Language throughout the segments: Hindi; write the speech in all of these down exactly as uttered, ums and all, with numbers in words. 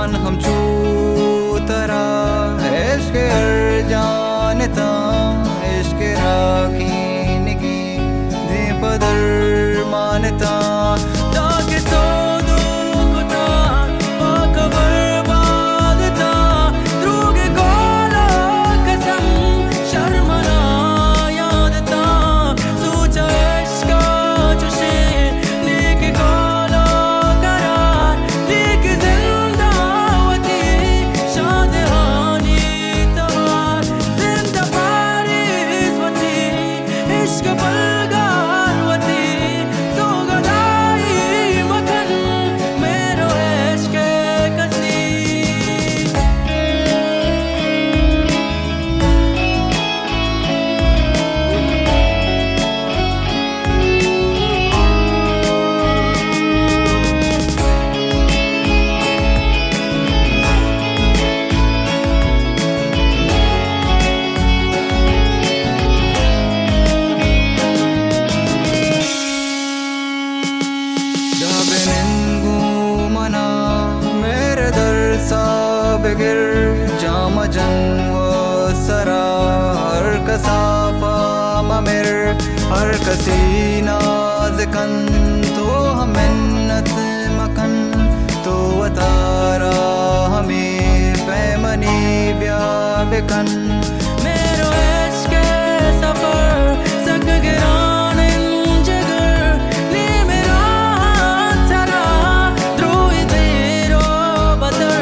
हम छू तरा इश्क हर जानता इश्क राखीन की दे पदर मानता ताकि सो दुखता खबर बादता द्रुगे कोला कसम शर्मना यादता सोचा इश्का चुशे लेके कोला करार लेके जिंदावती शादहानी तवार जिंदा पारिस वती इश्क बलगार वती तो गदाई मखन मेरो इश्क कसी बिगिर जाम जंग सरा हर कसाफा ममिर हर कसी नाज़कन तो हम मिन्नत मकन तो अतारा हमें पैमनी ब्याह बिकन मेरो इश्क सफर सक गिरान जिगर नी मेरा तरा द्रोही तेरो बदर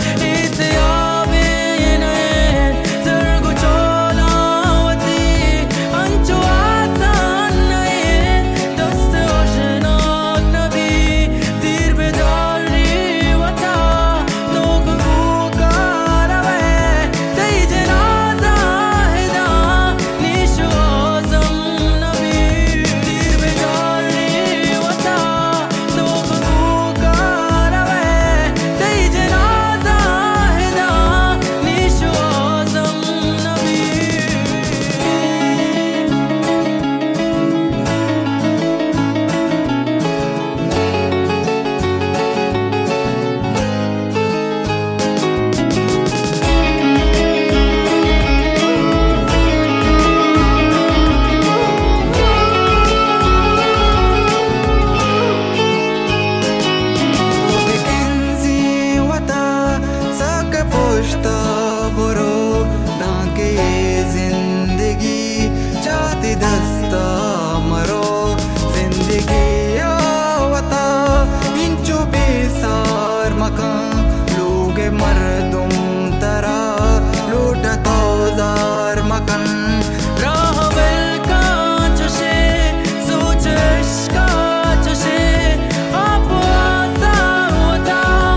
दस्ता मरो जिंदगी आवता इंचो बेसार मकान लोग मर्दुम तरा लूटा तौजार मकन राह का चुशे सोच इश्का चुशे आप आसा होता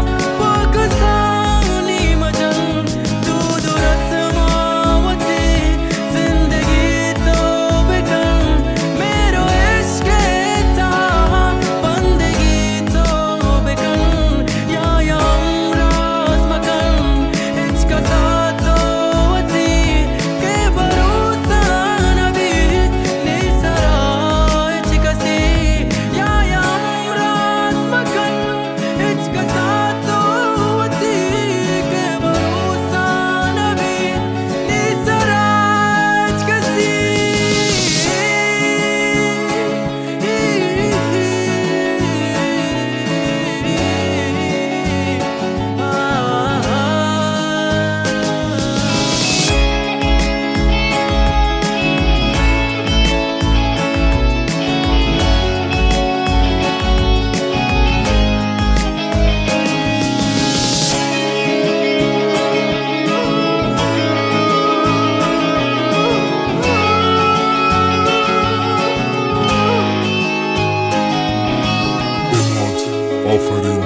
पग सानी मजन दूध रस्मावती जिंदगी offering